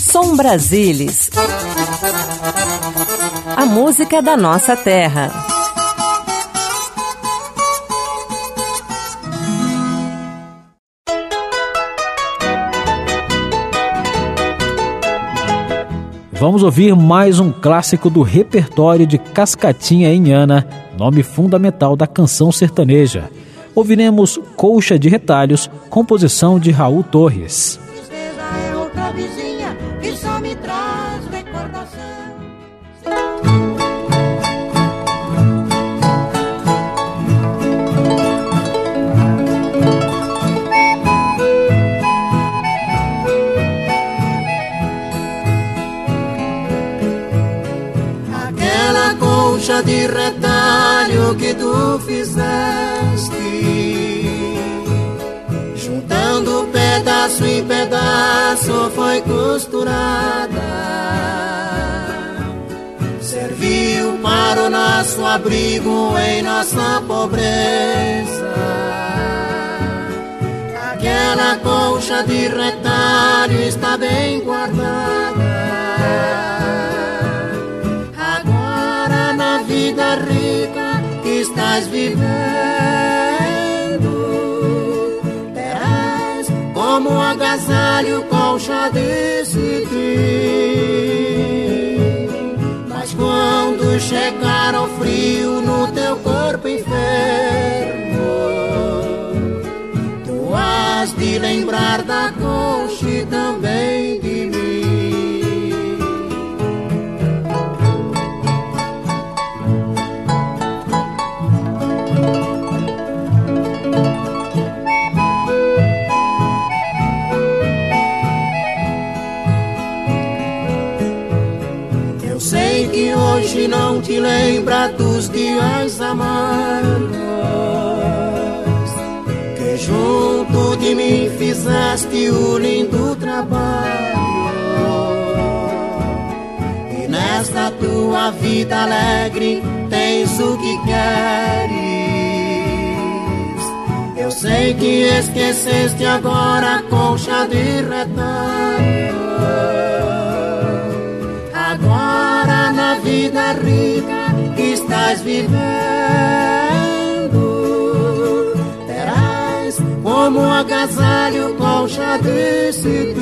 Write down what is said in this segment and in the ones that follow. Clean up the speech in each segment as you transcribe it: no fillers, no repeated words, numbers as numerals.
Som Brasilis, a música da nossa terra. Vamos ouvir mais um clássico do repertório de Cascatinha Inhana, nome fundamental da canção sertaneja. Ouviremos Colcha de Retalhos, composição de Raul Torres. É outra vizinha que só me traz recordação. Aquela colcha de retalho que tu fizeste, juntando pedaço em pedaço, foi costurada. Serviu para o nosso abrigo em nossa pobreza. Aquela colcha de retalho está bem guardada. Agora na vida rica que estás vivendo, como um agasalho, colcha de cetim. Mas quando chegar ao frio no teu corpo enfermo, tu has de lembrar da colcha e também de mim. Que hoje não te lembra dos dias amargos que junto de mim fizeste o lindo trabalho. E nesta tua vida alegre tens o que queres. Eu sei que esqueceste agora a colcha de retalho. Agora na vida rica que estás vivendo, terás como um agasalho colcha de cetim.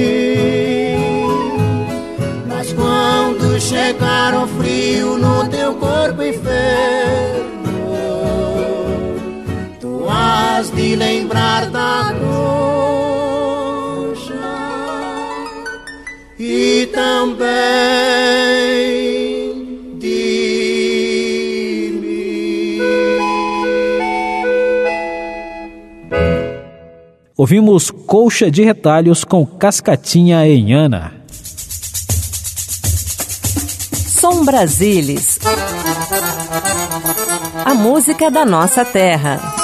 Mas quando chegar o frio no teu corpo enfermo, tu has de lembrar da colcha e também de mim. Ouvimos Colcha de Retalhos com Cascatinha Inhana. Som Brasilis, a música da nossa terra.